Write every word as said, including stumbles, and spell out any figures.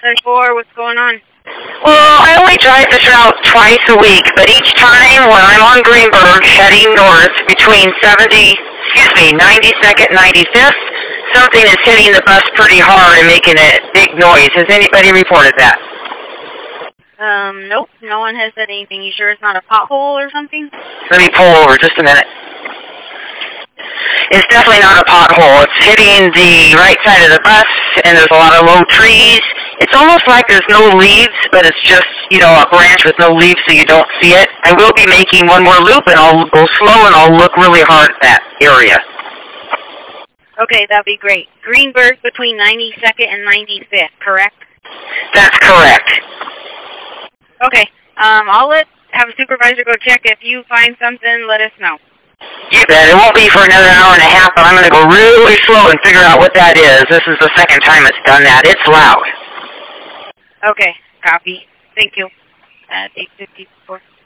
ten four, what's going on? Well, I only drive this route twice a week, but each time when I'm on Greenberg heading north between seventy, excuse me, ninety-second, ninety-fifth, something is hitting the bus pretty hard and making a big noise. Has anybody reported that? Um, nope, no one has said anything. You sure it's not a pothole or something? Let me pull over just a minute. It's definitely not a pothole. It's hitting the right side of the bus, and there's a lot of low trees. It's almost like there's no leaves, but it's just, you know, a branch with no leaves so you don't see it. I will be making one more loop, and I'll go slow, and I'll look really hard at that area. Okay, that'd be great. Greenberg between ninety-second and ninety-fifth, correct? That's correct. Okay, um, I'll let have a supervisor go check. If you find something, let us know. You bet. It won't be for another hour and a half, but I'm going to go really slow and figure out what that is. This is the second time it's done that. It's loud. Okay, copy. Thank you. At eight fifty-four.